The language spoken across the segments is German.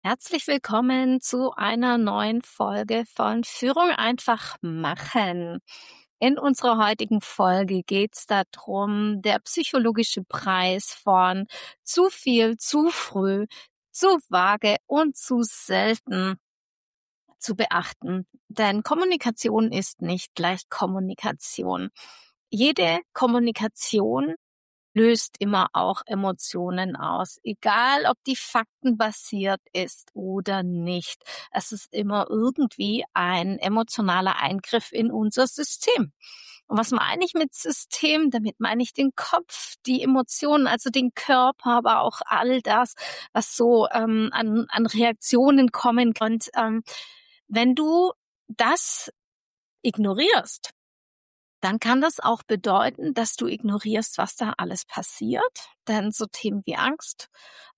Herzlich willkommen zu einer neuen Folge von Führung einfach machen. In unserer heutigen Folge geht es darum, der psychologische Preis von zu viel, zu früh, zu vage und zu selten zu beachten. Denn Kommunikation ist nicht gleich Kommunikation. Jede Kommunikation löst immer auch Emotionen aus, egal ob die faktenbasiert ist oder nicht. Es ist immer irgendwie ein emotionaler Eingriff in unser System. Und was meine ich mit System? Damit meine ich den Kopf, die Emotionen, also den Körper, aber auch all das, was so an Reaktionen kommen kann. Und wenn du das ignorierst, dann kann das auch bedeuten, dass du ignorierst, was da alles passiert. Denn so Themen wie Angst,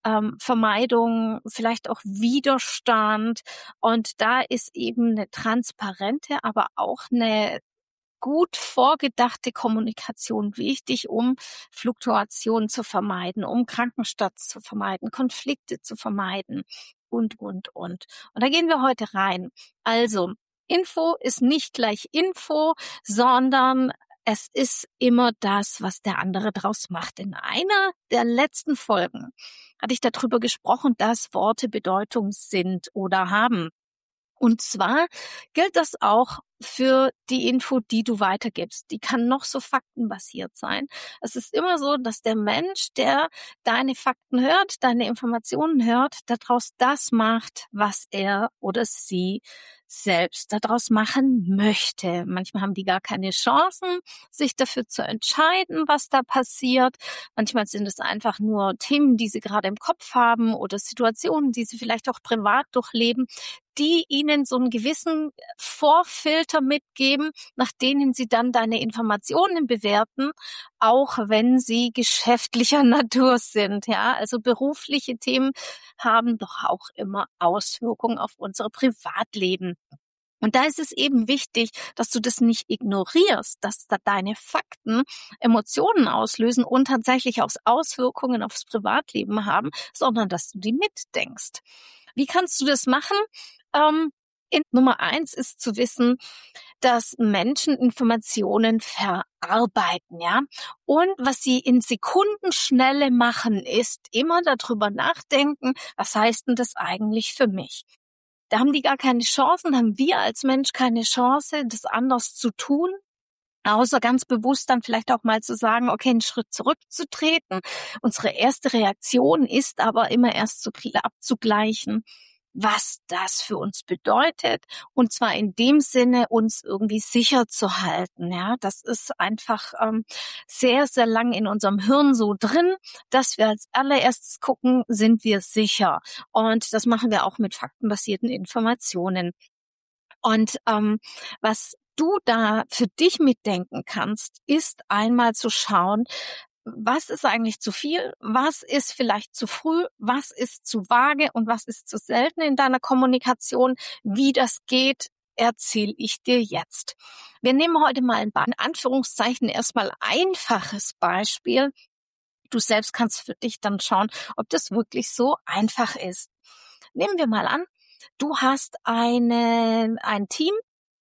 Vermeidung, vielleicht auch Widerstand. Und da ist eben eine transparente, aber auch eine gut vorgedachte Kommunikation wichtig, um Fluktuationen zu vermeiden, um Krankenstarts zu vermeiden, Konflikte zu vermeiden und. Und da gehen wir heute rein. Also, Info ist nicht gleich Info, sondern es ist immer das, was der andere draus macht. In einer der letzten Folgen hatte ich darüber gesprochen, dass Worte Bedeutung sind oder haben. Und zwar gilt das auch für die Info, die du weitergibst. Die kann noch so faktenbasiert sein. Es ist immer so, dass der Mensch, der deine Fakten hört, deine Informationen hört, daraus das macht, was er oder sie selbst daraus machen möchte. Manchmal haben die gar keine Chancen, sich dafür zu entscheiden, was da passiert. Manchmal sind es einfach nur Themen, die sie gerade im Kopf haben oder Situationen, die sie vielleicht auch privat durchleben, die ihnen so einen gewissen Vorfilter mitgeben, nach denen sie dann deine Informationen bewerten, auch wenn sie geschäftlicher Natur sind. Ja, also berufliche Themen haben doch auch immer Auswirkungen auf unser Privatleben. Und da ist es eben wichtig, dass du das nicht ignorierst, dass da deine Fakten Emotionen auslösen und tatsächlich auch Auswirkungen aufs Privatleben haben, sondern dass du die mitdenkst. Wie kannst du das machen? Nummer 1 ist zu wissen, dass Menschen Informationen verarbeiten, ja. Und was sie in Sekundenschnelle machen, ist immer darüber nachdenken, was heißt denn das eigentlich für mich? Da haben die gar keine Chancen, haben wir als Mensch keine Chance, das anders zu tun, außer ganz bewusst dann vielleicht auch mal zu sagen, okay, einen Schritt zurückzutreten. Unsere erste Reaktion ist aber immer erst abzugleichen, was das für uns bedeutet, und zwar in dem Sinne, uns irgendwie sicher zu halten. Ja, das ist einfach sehr, sehr lang in unserem Hirn so drin, dass wir als allererstes gucken, sind wir sicher. Und das machen wir auch mit faktenbasierten Informationen. Und was du da für dich mitdenken kannst, ist einmal zu schauen, was ist eigentlich zu viel, was ist vielleicht zu früh, was ist zu vage und was ist zu selten in deiner Kommunikation. Wie das geht, erzähle ich dir jetzt. Wir nehmen heute mal ein in Anführungszeichen erstmal einfaches Beispiel. Du selbst kannst für dich dann schauen, ob das wirklich so einfach ist. Nehmen wir mal an, du hast ein Team,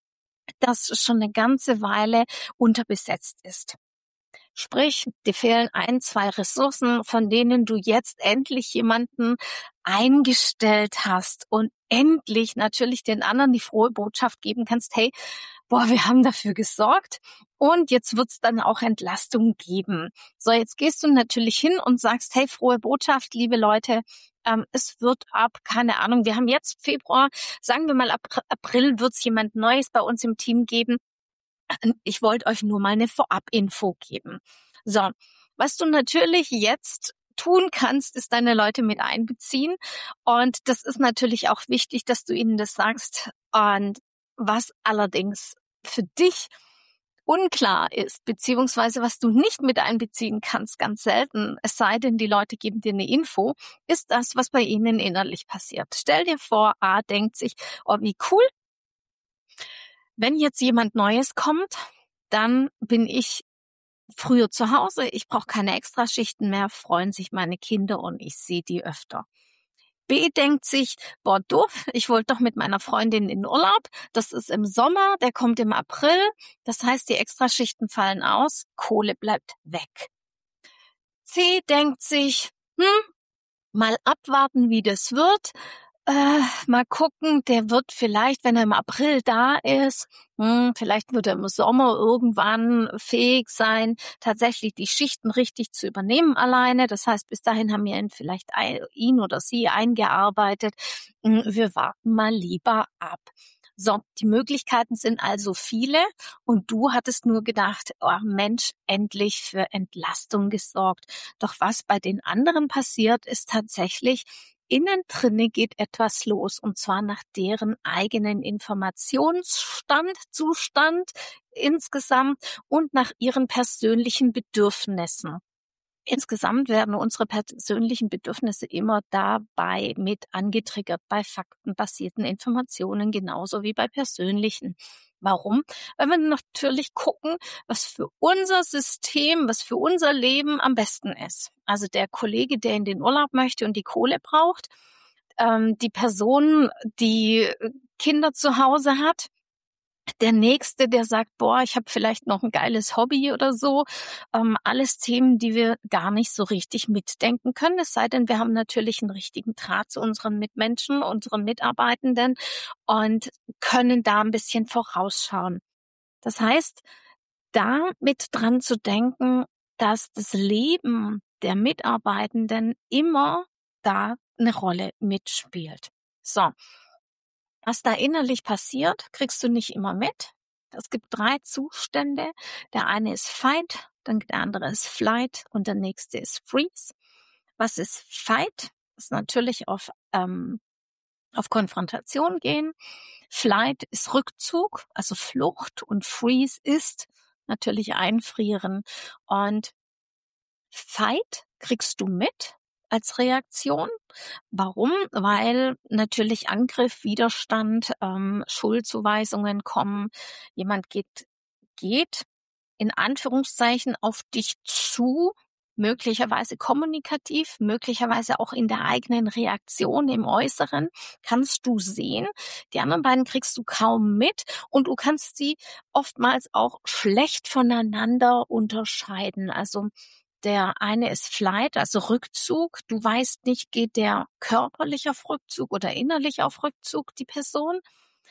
das schon eine ganze Weile unterbesetzt ist. Sprich, dir fehlen 1, 2 Ressourcen, von denen du jetzt endlich jemanden eingestellt hast und endlich natürlich den anderen die frohe Botschaft geben kannst, hey, wir haben dafür gesorgt und jetzt wird's dann auch Entlastung geben. So, jetzt gehst du natürlich hin und sagst, hey, frohe Botschaft, liebe Leute, es wird ab, keine Ahnung, wir haben jetzt Februar, sagen wir mal ab April wird's jemand Neues bei uns im Team geben. Ich wollte euch nur mal eine Vorab-Info geben. So, was du natürlich jetzt tun kannst, ist deine Leute mit einbeziehen. Und das ist natürlich auch wichtig, dass du ihnen das sagst. Und was allerdings für dich unklar ist, beziehungsweise was du nicht mit einbeziehen kannst, ganz selten, es sei denn, die Leute geben dir eine Info, ist das, was bei ihnen innerlich passiert. Stell dir vor, A denkt sich, oh, wie cool, wenn jetzt jemand Neues kommt, dann bin ich früher zu Hause, ich brauche keine Extraschichten mehr, freuen sich meine Kinder und ich sehe die öfter. B denkt sich, boah, doof, ich wollte doch mit meiner Freundin in Urlaub. Das ist im Sommer, der kommt im April. Das heißt, die Extraschichten fallen aus, Kohle bleibt weg. C denkt sich, mal abwarten, wie das wird. Mal gucken, der wird vielleicht, wenn er im April da ist, vielleicht wird er im Sommer irgendwann fähig sein, tatsächlich die Schichten richtig zu übernehmen alleine. Das heißt, bis dahin haben wir ihn oder sie eingearbeitet. Wir warten mal lieber ab. So, die Möglichkeiten sind also viele und du hattest nur gedacht, oh Mensch, endlich für Entlastung gesorgt. Doch was bei den anderen passiert, ist tatsächlich, innen drinne geht etwas los und zwar nach deren eigenen Zustand insgesamt und nach ihren persönlichen Bedürfnissen. Insgesamt werden unsere persönlichen Bedürfnisse immer dabei mit angetriggert bei faktenbasierten Informationen, genauso wie bei persönlichen. Warum? Weil wir natürlich gucken, was für unser System, was für unser Leben am besten ist. Also der Kollege, der in den Urlaub möchte und die Kohle braucht, die Person, die Kinder zu Hause hat, der Nächste, der sagt, boah, ich habe vielleicht noch ein geiles Hobby oder so. Alles Themen, die wir gar nicht so richtig mitdenken können. Es sei denn, wir haben natürlich einen richtigen Draht zu unseren Mitmenschen, unseren Mitarbeitenden und können da ein bisschen vorausschauen. Das heißt, da mit dran zu denken, dass das Leben der Mitarbeitenden immer da eine Rolle mitspielt. So. Was da innerlich passiert, kriegst du nicht immer mit. Es gibt 3 Zustände. Der eine ist Fight, dann der andere ist Flight und der nächste ist Freeze. Was ist Fight? Das ist natürlich auf Konfrontation gehen. Flight ist Rückzug, also Flucht, und Freeze ist natürlich Einfrieren. Und Fight kriegst du mit als Reaktion. Warum? Weil natürlich Angriff, Widerstand, Schuldzuweisungen kommen. Jemand geht in Anführungszeichen auf dich zu, möglicherweise kommunikativ, möglicherweise auch in der eigenen Reaktion im Äußeren, kannst du sehen. Die anderen beiden kriegst du kaum mit und du kannst sie oftmals auch schlecht voneinander unterscheiden. Also der eine ist Flight, also Rückzug. Du weißt nicht, geht der körperlich auf Rückzug oder innerlich auf Rückzug, die Person.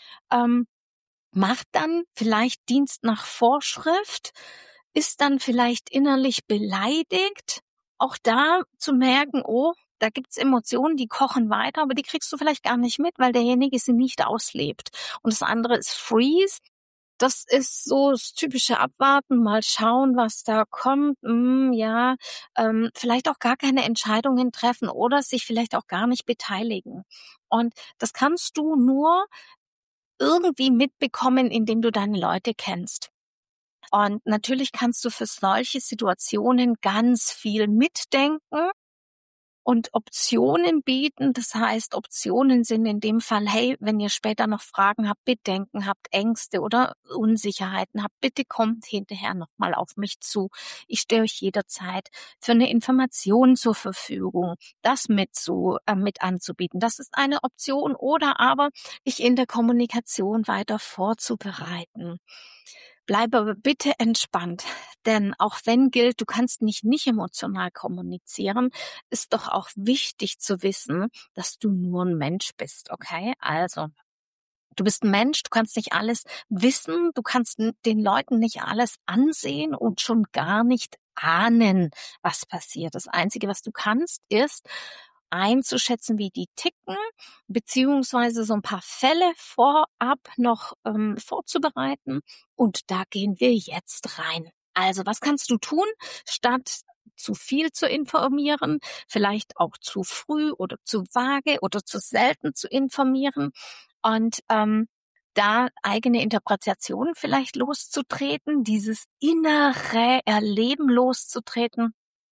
Macht dann vielleicht Dienst nach Vorschrift, ist dann vielleicht innerlich beleidigt. Auch da zu merken, oh, da gibt's Emotionen, die kochen weiter, aber die kriegst du vielleicht gar nicht mit, weil derjenige sie nicht auslebt. Und das andere ist Freeze. Das ist so das typische Abwarten, mal schauen, was da kommt. Vielleicht auch gar keine Entscheidungen treffen oder sich vielleicht auch gar nicht beteiligen. Und das kannst du nur irgendwie mitbekommen, indem du deine Leute kennst. Und natürlich kannst du für solche Situationen ganz viel mitdenken und Optionen bieten. Das heißt, Optionen sind in dem Fall, hey, wenn ihr später noch Fragen habt, Bedenken habt, Ängste oder Unsicherheiten habt, bitte kommt hinterher nochmal auf mich zu. Ich stehe euch jederzeit für eine Information zur Verfügung, das mit anzubieten. Das ist eine Option oder aber dich in der Kommunikation weiter vorzubereiten. Bleib aber bitte entspannt, denn auch wenn gilt, du kannst nicht emotional kommunizieren, ist doch auch wichtig zu wissen, dass du nur ein Mensch bist, okay? Also, du bist ein Mensch, du kannst nicht alles wissen, du kannst den Leuten nicht alles ansehen und schon gar nicht ahnen, was passiert. Das Einzige, was du kannst, ist einzuschätzen, wie die ticken, beziehungsweise so ein paar Fälle vorab noch vorzubereiten. Und da gehen wir jetzt rein. Also, was kannst du tun, statt zu viel zu informieren, vielleicht auch zu früh oder zu vage oder zu selten zu informieren und da eigene Interpretationen vielleicht loszutreten, dieses innere Erleben loszutreten.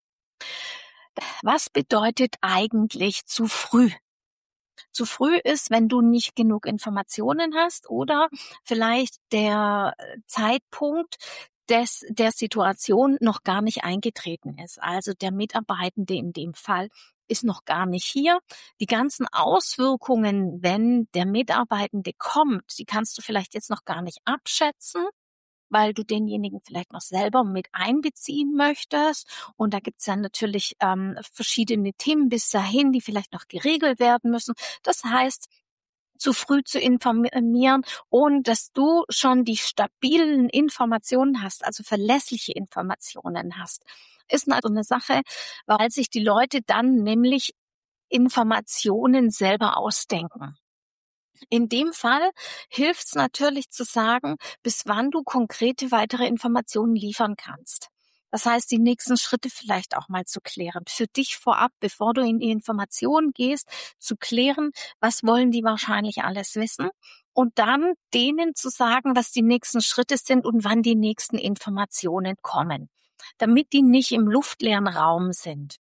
Was bedeutet eigentlich zu früh? Zu früh ist, wenn du nicht genug Informationen hast oder vielleicht der Zeitpunkt der Situation noch gar nicht eingetreten ist. Also der Mitarbeitende in dem Fall ist noch gar nicht hier. Die ganzen Auswirkungen, wenn der Mitarbeitende kommt, die kannst du vielleicht jetzt noch gar nicht abschätzen, weil du denjenigen vielleicht noch selber mit einbeziehen möchtest. Und da gibt's dann natürlich verschiedene Themen bis dahin, die vielleicht noch geregelt werden müssen. Das heißt, zu früh zu informieren, ohne dass du schon die stabilen Informationen hast, also verlässliche Informationen hast, ist also eine Sache, weil sich die Leute dann nämlich Informationen selber ausdenken. In dem Fall hilft es natürlich zu sagen, bis wann du konkrete weitere Informationen liefern kannst. Das heißt, die nächsten Schritte vielleicht auch mal zu klären. Für dich vorab, bevor du in die Informationen gehst, zu klären, was wollen die wahrscheinlich alles wissen und dann denen zu sagen, was die nächsten Schritte sind und wann die nächsten Informationen kommen, damit die nicht im luftleeren Raum sind.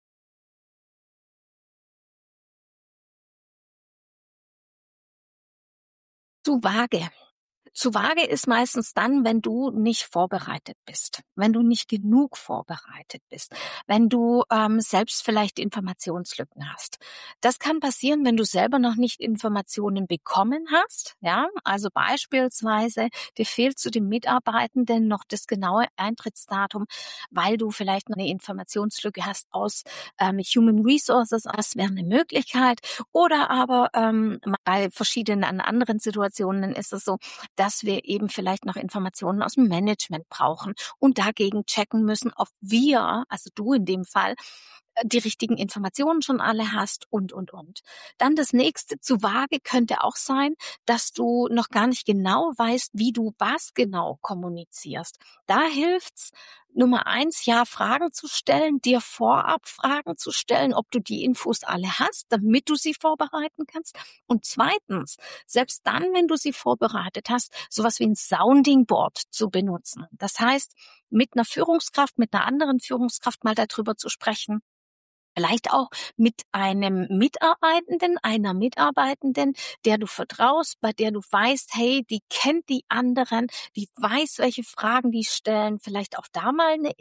Zu vage. Zu vage ist meistens dann, wenn du nicht vorbereitet bist, wenn du nicht genug vorbereitet bist, wenn du selbst vielleicht Informationslücken hast. Das kann passieren, wenn du selber noch nicht Informationen bekommen hast. Ja, also beispielsweise dir fehlt zu dem Mitarbeitenden noch das genaue Eintrittsdatum, weil du vielleicht noch eine Informationslücke hast aus Human Resources. Das wäre eine Möglichkeit. Oder aber bei verschiedenen anderen Situationen ist es so, dass wir eben vielleicht noch Informationen aus dem Management brauchen und dagegen checken müssen, ob wir, also du in dem Fall, die richtigen Informationen schon alle hast und. Dann das nächste, zu vage könnte auch sein, dass du noch gar nicht genau weißt, wie du was genau kommunizierst. Da hilft's, Nummer 1, ja, Fragen zu stellen, dir vorab Fragen zu stellen, ob du die Infos alle hast, damit du sie vorbereiten kannst. Und zweitens, selbst dann, wenn du sie vorbereitet hast, sowas wie ein Sounding Board zu benutzen. Das heißt, mit einer Führungskraft, mit einer anderen Führungskraft mal darüber zu sprechen. Vielleicht auch mit einem Mitarbeitenden, einer Mitarbeitenden, der du vertraust, bei der du weißt, hey, die kennt die anderen, die weiß, welche Fragen die stellen. Vielleicht auch da mal eine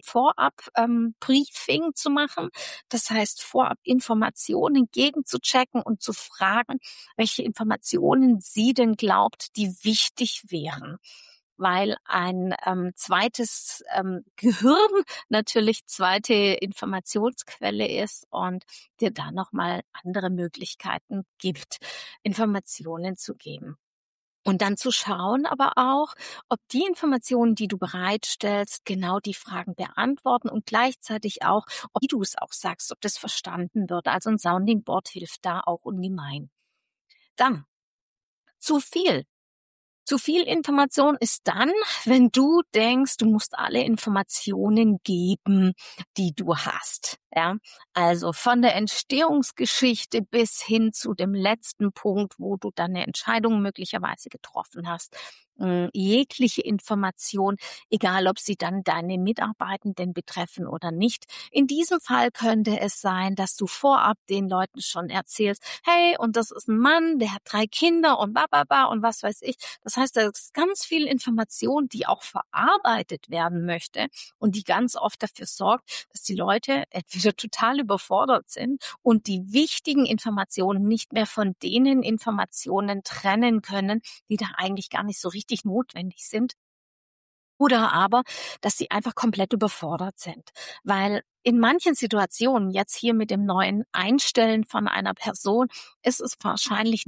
Vorab-Briefing zu machen. Das heißt, vorab Informationen gegenzuchecken und zu fragen, welche Informationen sie denn glaubt, die wichtig wären, weil ein zweites Gehirn natürlich zweite Informationsquelle ist und dir da nochmal andere Möglichkeiten gibt, Informationen zu geben. Und dann zu schauen aber auch, ob die Informationen, die du bereitstellst, genau die Fragen beantworten und gleichzeitig auch, ob du es auch sagst, ob das verstanden wird. Also ein Sounding Board hilft da auch ungemein. Dann zu viel. Zu viel Information ist dann, wenn du denkst, du musst alle Informationen geben, die du hast. Ja, also von der Entstehungsgeschichte bis hin zu dem letzten Punkt, wo du dann eine Entscheidung möglicherweise getroffen hast. Jegliche Information, egal ob sie dann deine Mitarbeitenden betreffen oder nicht. In diesem Fall könnte es sein, dass du vorab den Leuten schon erzählst, hey, und das ist ein Mann, der hat 3 Kinder und bababa und was weiß ich. Das heißt, da ist ganz viel Information, die auch verarbeitet werden möchte und die ganz oft dafür sorgt, dass die Leute entweder total überfordert sind und die wichtigen Informationen nicht mehr von denen Informationen trennen können, die da eigentlich gar nicht so richtig notwendig sind. Oder aber, dass sie einfach komplett überfordert sind. Weil in manchen Situationen, jetzt hier mit dem neuen Einstellen von einer Person, ist es wahrscheinlich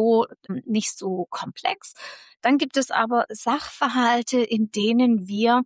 nicht so komplex. Dann gibt es aber Sachverhalte, in denen wir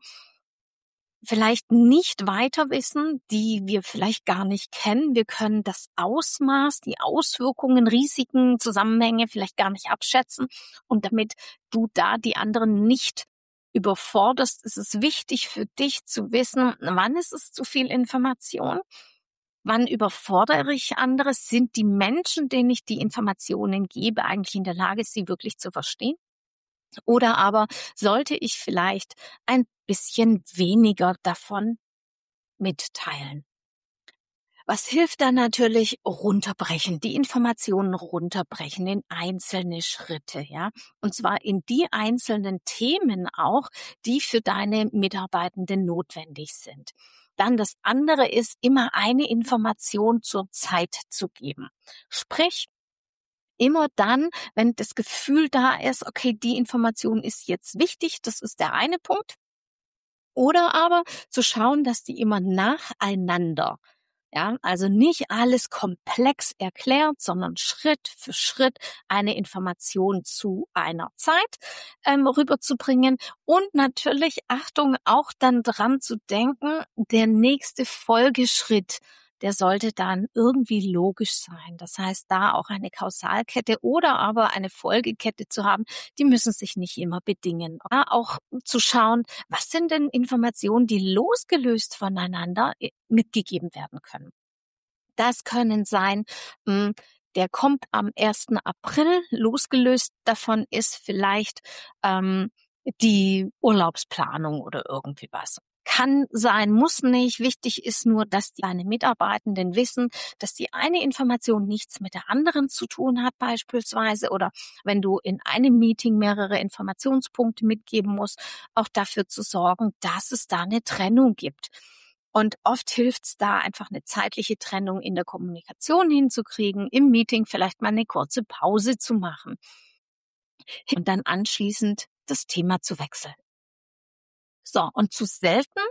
vielleicht nicht weiter wissen, die wir vielleicht gar nicht kennen. Wir können das Ausmaß, die Auswirkungen, Risiken, Zusammenhänge vielleicht gar nicht abschätzen. Und damit du da die anderen nicht überforderst, ist es wichtig für dich zu wissen, wann ist es zu viel Information? Wann überfordere ich andere? Sind die Menschen, denen ich die Informationen gebe, eigentlich in der Lage, sie wirklich zu verstehen? Oder aber sollte ich vielleicht ein bisschen weniger davon mitteilen? Was hilft dann natürlich? Runterbrechen, die Informationen runterbrechen in einzelne Schritte, ja. Und zwar in die einzelnen Themen auch, die für deine Mitarbeitenden notwendig sind. Dann das andere ist, immer eine Information zur Zeit zu geben. Sprich, immer dann, wenn das Gefühl da ist, okay, die Information ist jetzt wichtig, das ist der eine Punkt. Oder aber zu schauen, dass die immer nacheinander, ja, also nicht alles komplex erklärt, sondern Schritt für Schritt eine Information zu einer Zeit rüberzubringen. Und natürlich, Achtung, auch dann dran zu denken, der nächste Folgeschritt, der sollte dann irgendwie logisch sein. Das heißt, da auch eine Kausalkette oder aber eine Folgekette zu haben, die müssen sich nicht immer bedingen. Ja, auch zu schauen, was sind denn Informationen, die losgelöst voneinander mitgegeben werden können. Das können sein, der kommt am 1. April, losgelöst davon ist vielleicht die Urlaubsplanung oder irgendwie was. Kann sein, muss nicht. Wichtig ist nur, dass deine Mitarbeitenden wissen, dass die eine Information nichts mit der anderen zu tun hat beispielsweise, oder wenn du in einem Meeting mehrere Informationspunkte mitgeben musst, auch dafür zu sorgen, dass es da eine Trennung gibt. Und oft hilft es da, einfach eine zeitliche Trennung in der Kommunikation hinzukriegen, im Meeting vielleicht mal eine kurze Pause zu machen und dann anschließend das Thema zu wechseln. So, und zu selten,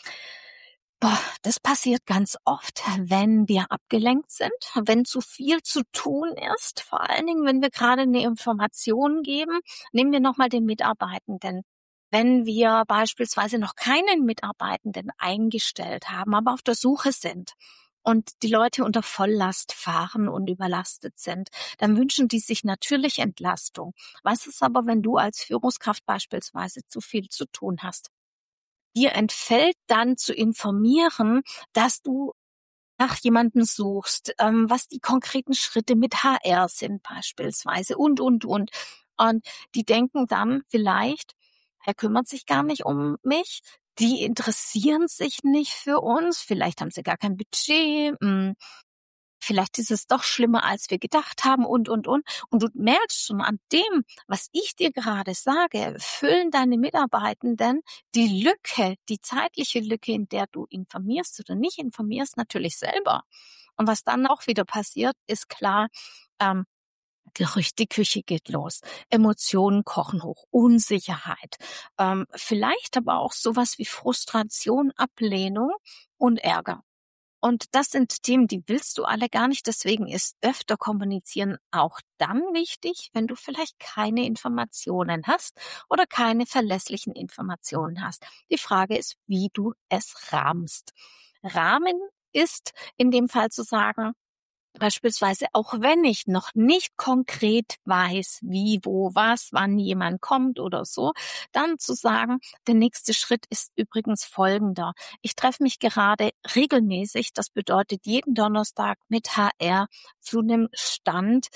das passiert ganz oft, wenn wir abgelenkt sind, wenn zu viel zu tun ist, vor allen Dingen, wenn wir gerade eine Information geben. Nehmen wir nochmal den Mitarbeitenden. Wenn wir beispielsweise noch keinen Mitarbeitenden eingestellt haben, aber auf der Suche sind und die Leute unter Volllast fahren und überlastet sind, dann wünschen die sich natürlich Entlastung. Was ist aber, wenn du als Führungskraft beispielsweise zu viel zu tun hast? Dir entfällt dann zu informieren, dass du nach jemanden suchst, was die konkreten Schritte mit HR sind beispielsweise und. Und die denken dann vielleicht, er kümmert sich gar nicht um mich, die interessieren sich nicht für uns, vielleicht haben sie gar kein Budget, vielleicht ist es doch schlimmer, als wir gedacht haben und. Und du merkst schon an dem, was ich dir gerade sage, füllen deine Mitarbeitenden die Lücke, die zeitliche Lücke, in der du informierst oder nicht informierst, natürlich selber. Und was dann auch wieder passiert, ist klar, Gerüchteküche geht los, Emotionen kochen hoch, Unsicherheit, vielleicht aber auch sowas wie Frustration, Ablehnung und Ärger. Und das sind Themen, die willst du alle gar nicht. Deswegen ist öfter kommunizieren auch dann wichtig, wenn du vielleicht keine Informationen hast oder keine verlässlichen Informationen hast. Die Frage ist, wie du es rahmst. Rahmen ist in dem Fall zu sagen, beispielsweise, auch wenn ich noch nicht konkret weiß, wie, wo, was, wann jemand kommt oder so, dann zu sagen, der nächste Schritt ist übrigens folgender. Ich treffe mich gerade regelmäßig, das bedeutet jeden Donnerstag mit HR zu einem Stand,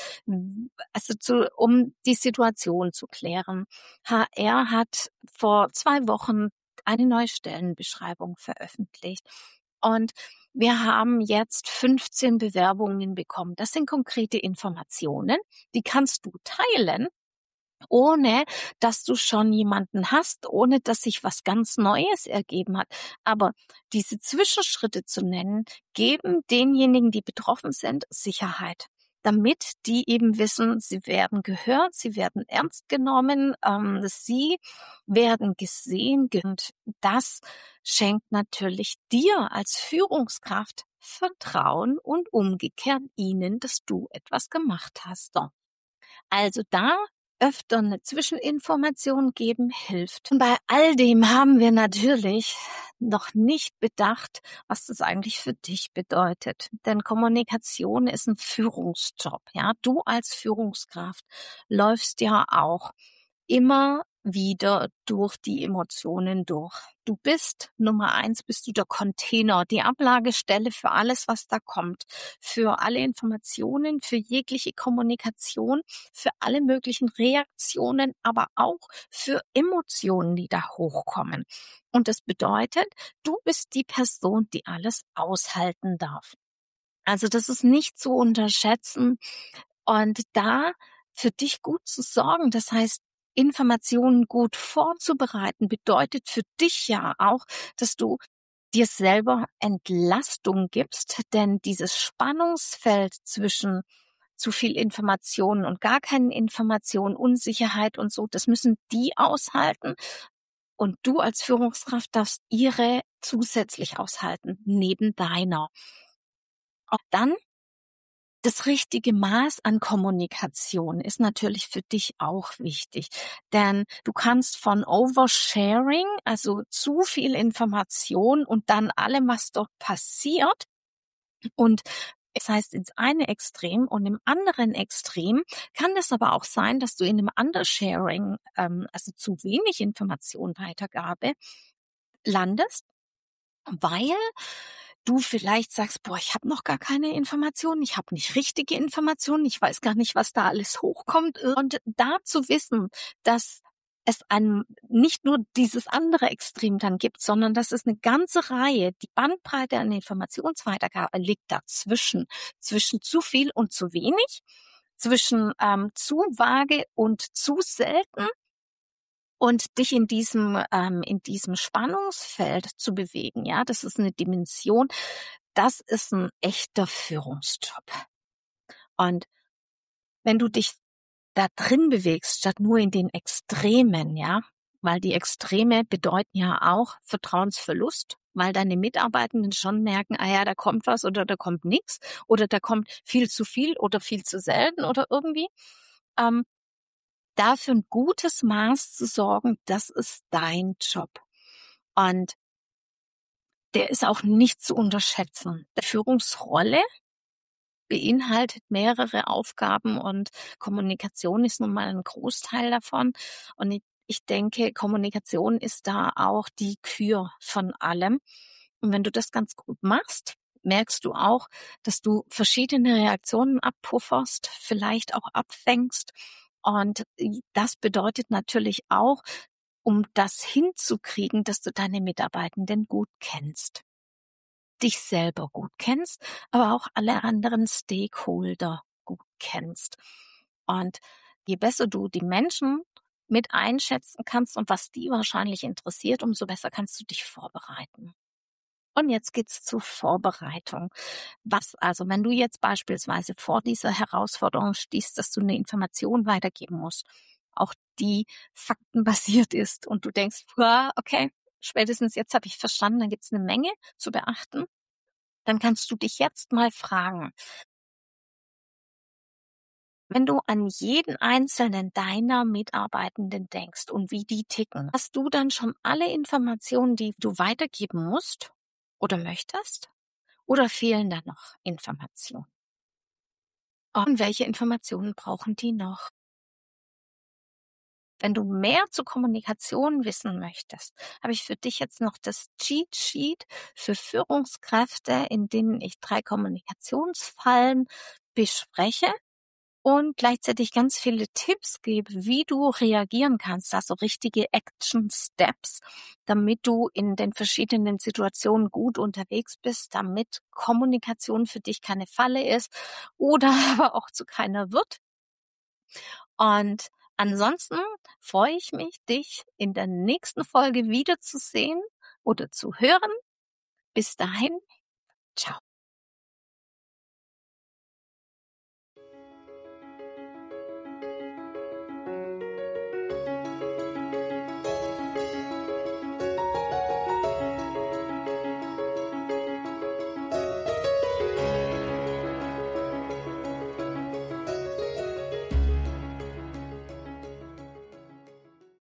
um die Situation zu klären. HR hat vor 2 Wochen eine neue Stellenbeschreibung veröffentlicht. Und wir haben jetzt 15 Bewerbungen bekommen. Das sind konkrete Informationen, die kannst du teilen, ohne dass du schon jemanden hast, ohne dass sich was ganz Neues ergeben hat. Aber diese Zwischenschritte zu nennen, geben denjenigen, die betroffen sind, Sicherheit, damit die eben wissen, sie werden gehört, sie werden ernst genommen, sie werden gesehen. Und das schenkt natürlich dir als Führungskraft Vertrauen und umgekehrt ihnen, dass du etwas gemacht hast. So. Also da öfter eine Zwischeninformation geben hilft. Und bei all dem haben wir natürlich noch nicht bedacht, was das eigentlich für dich bedeutet. Denn Kommunikation ist ein Führungsjob. Ja, du als Führungskraft läufst ja auch immer wieder durch die Emotionen durch. Du bist, Nummer 1, bist du der Container, die Ablagestelle für alles, was da kommt, für alle Informationen, für jegliche Kommunikation, für alle möglichen Reaktionen, aber auch für Emotionen, die da hochkommen. Und das bedeutet, du bist die Person, die alles aushalten darf. Also das ist nicht zu unterschätzen und da für dich gut zu sorgen. Das heißt, Informationen gut vorzubereiten bedeutet für dich ja auch, dass du dir selber Entlastung gibst, denn dieses Spannungsfeld zwischen zu viel Informationen und gar keine Information, Unsicherheit und so, das müssen die aushalten. Und du als Führungskraft darfst ihre zusätzlich aushalten, neben deiner. Auch dann das richtige Maß an Kommunikation ist natürlich für dich auch wichtig, denn du kannst von Oversharing, also zu viel Information und dann allem, was dort passiert, und es heißt ins eine Extrem und im anderen Extrem kann es aber auch sein, dass du in einem Undersharing, also zu wenig Information-Weitergabe landest, weil du vielleicht sagst, boah, ich habe noch gar keine Informationen, ich habe nicht richtige Informationen, ich weiß gar nicht, was da alles hochkommt. Und da zu wissen, dass es einem nicht nur dieses andere Extrem dann gibt, sondern dass es eine ganze Reihe, die Bandbreite an Informationsweitergabe liegt dazwischen, zwischen zu viel und zu wenig, zwischen zu vage und zu selten. Und dich in diesem Spannungsfeld zu bewegen, ja, das ist eine Dimension, das ist ein echter Führungsjob. Und wenn du dich da drin bewegst, statt nur in den Extremen, ja, weil die Extreme bedeuten ja auch Vertrauensverlust, weil deine Mitarbeitenden schon merken, ah ja, da kommt was oder da kommt nichts oder da kommt viel zu viel oder viel zu selten oder irgendwie. Da für ein gutes Maß zu sorgen, das ist dein Job. Und der ist auch nicht zu unterschätzen. Die Führungsrolle beinhaltet mehrere Aufgaben und Kommunikation ist nun mal ein Großteil davon. Und ich denke, Kommunikation ist da auch die Kür von allem. Und wenn du das ganz gut machst, merkst du auch, dass du verschiedene Reaktionen abpufferst, vielleicht auch abfängst. Und das bedeutet natürlich auch, um das hinzukriegen, dass du deine Mitarbeitenden gut kennst, dich selber gut kennst, aber auch alle anderen Stakeholder gut kennst. Und je besser du die Menschen mit einschätzen kannst und was die wahrscheinlich interessiert, umso besser kannst du dich vorbereiten. Und jetzt geht's zur Vorbereitung. Was also, wenn du jetzt beispielsweise vor dieser Herausforderung stehst, dass du eine Information weitergeben musst, auch die faktenbasiert ist und du denkst, okay, spätestens jetzt habe ich verstanden, dann gibt's eine Menge zu beachten, dann kannst du dich jetzt mal fragen, wenn du an jeden einzelnen deiner Mitarbeitenden denkst und wie die ticken, hast du dann schon alle Informationen, die du weitergeben musst oder möchtest? Oder fehlen da noch Informationen? Und welche Informationen brauchen die noch? Wenn du mehr zur Kommunikation wissen möchtest, habe ich für dich jetzt noch das Cheat Sheet für Führungskräfte, in denen ich 3 Kommunikationsfallen bespreche und gleichzeitig ganz viele Tipps gebe, wie du reagieren kannst, also richtige Action Steps, damit du in den verschiedenen Situationen gut unterwegs bist, damit Kommunikation für dich keine Falle ist oder aber auch zu keiner wird. Und ansonsten freue ich mich, dich in der nächsten Folge wiederzusehen oder zu hören. Bis dahin, ciao.